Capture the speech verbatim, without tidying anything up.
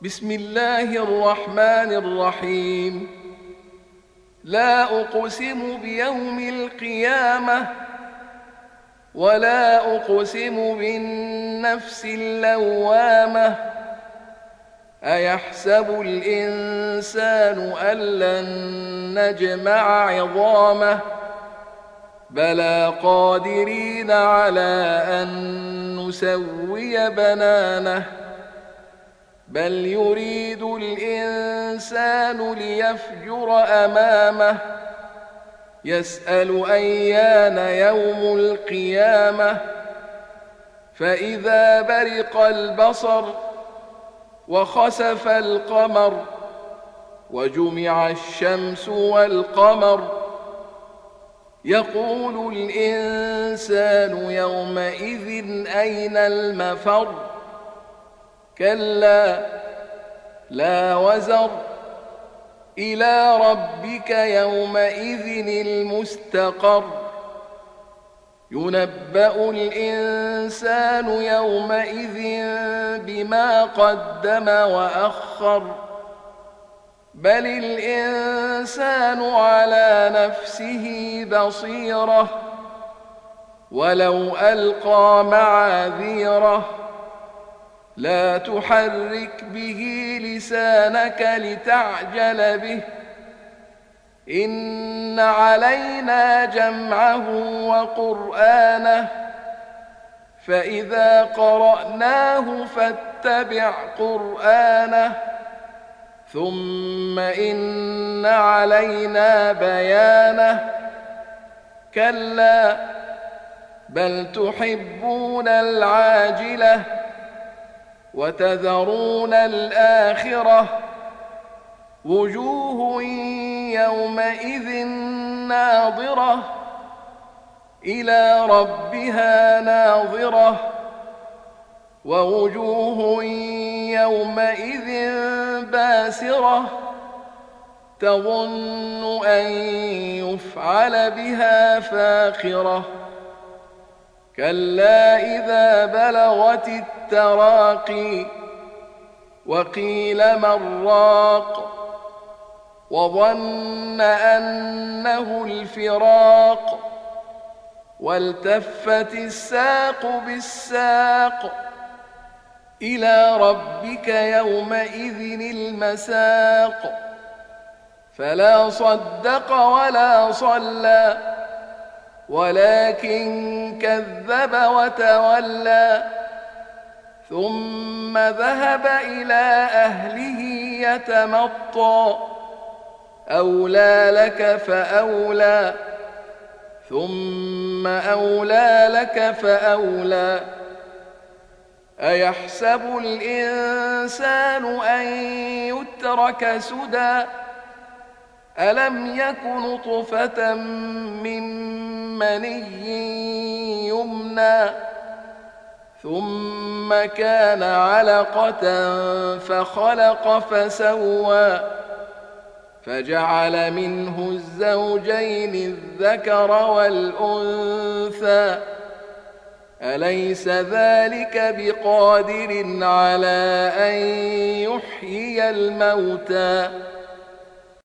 بسم الله الرحمن الرحيم. لا أقسم بيوم القيامة ولا أقسم بالنفس اللوامة أيحسب الإنسان أن لن نجمع عظامه بلى قادرين على أن نسوي بنانه بل يريد الإنسان ليفجر أمامه يسأل أيان يوم القيامة فإذا برق البصر وخسف القمر وجمع الشمس والقمر يقول الإنسان يومئذ أين المفر كلا لا وزر إلى ربك يومئذ المستقر ينبأ الإنسان يومئذ بما قدم وأخر بل الإنسان على نفسه بصيرة ولو ألقى معاذيره لا تحرك به لسانك لتعجل به إن علينا جمعه وقرآنه فإذا قرأناه فاتبع قرآنه ثم إن علينا بيانه كلا بل تحبون العاجلة وتذرون الآخرة وجوه يومئذ ناظرة إلى ربها ناظرة ووجوه يومئذ باسرة تظن أن يفعل بها فاقرة كلا إذا بلغت التراقي وقيل من راق وظن أنه الفراق والتفت الساق بالساق إلى ربك يومئذ المساق فلا صدق ولا صلى ولكن كذب وتولى ثم ذهب إلى أهله يتمطى أولى لك فأولى ثم أولى لك فأولى أيحسب الإنسان أن يترك سدى ألم يك نطفة من مني يمنى ثم كان علقة فخلق فسوى فجعل منه الزوجين الذكر والأنثى أليس ذلك بقادر على أن يحيي الموتى